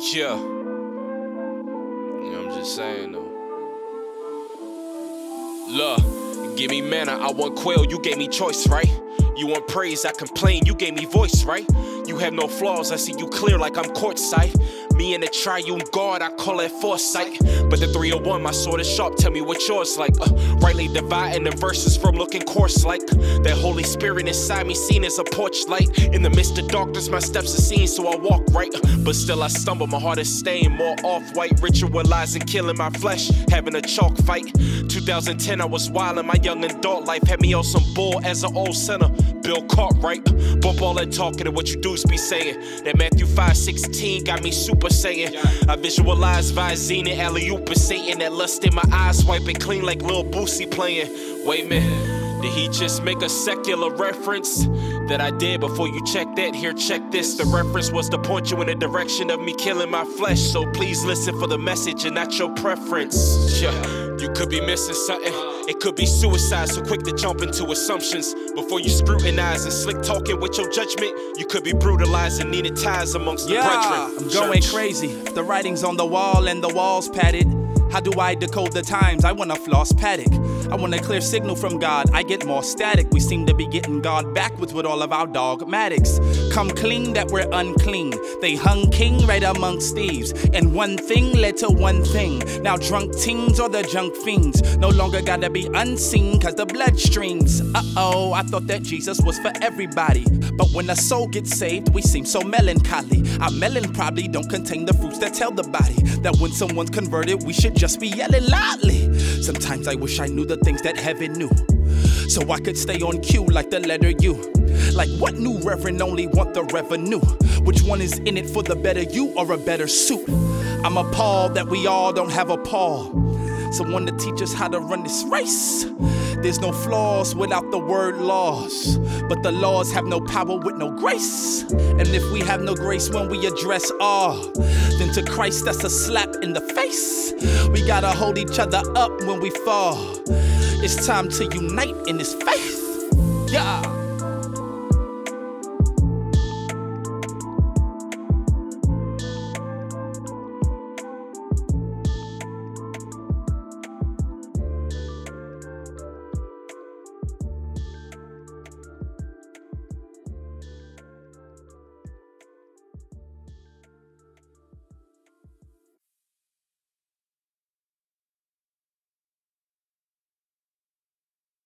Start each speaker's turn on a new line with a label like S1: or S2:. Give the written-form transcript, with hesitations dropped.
S1: Yeah. I'm just saying though. Look, give me manna, I want quail, you gave me choice, right? You want praise, I complain, you gave me voice, right? You have no flaws, I see you clear like I'm courtside. Me and the triune God, I call it foresight. But the 301, my sword is sharp, tell me what yours like. Rightly dividing the verses from looking coarse like. That Holy Spirit inside me seen as a porch light. In the midst of darkness, my steps are seen, so I walk right. But still I stumble, my heart is stained, more off-white. Ritualizing, killing my flesh, having a chalk fight. 2010, I was wild in my young adult life. Had me on some bull as an old sinner. Bill Cartwright, bump all that talking and what you do be saying. That Matthew 5:16 got me super saying. I visualize Visine, alley-oop and Satan. That lust in my eyes wiping clean like Lil Boosie playing. Wait a minute, did he just make a secular reference? That I did before you check that, here check this. The reference was to point you in the direction of me killing my flesh. So please listen for the message and not your preference. Yeah, you could be missing something. It could be suicide, so quick to jump into assumptions. Before you scrutinize and slick talking with your judgment, you could be brutalizing, needed ties amongst the brethren.
S2: I'm going crazy. The writing's on the wall and the walls padded. How do I decode the times? I wanna floss paddock. I want a clear signal from God. I get more static. We seem to be getting God backwards with all of our dogmatics. Come clean that we're unclean. They hung king right amongst thieves. And one thing led to one thing. Now drunk teens or the junk fiends no longer gotta be unseen cause the blood streams. I thought that Jesus was for everybody. But when a soul gets saved, we seem so melancholy. Our melon probably don't contain the fruits that tell the body that when someone's converted, we should just be yelling loudly. Sometimes I wish I knew the things that heaven knew, so I could stay on cue like the letter U. Like what new reverend only want the revenue? Which one is in it for the better you or a better suit? I'm appalled that we all don't have a Paul, someone to teach us how to run this race. There's no flaws without the word laws, but the laws have no power with no grace. And if we have no grace when we address all, then to Christ that's a slap in the face. We gotta hold each other up when we fall. It's time to unite in this faith. Yeah.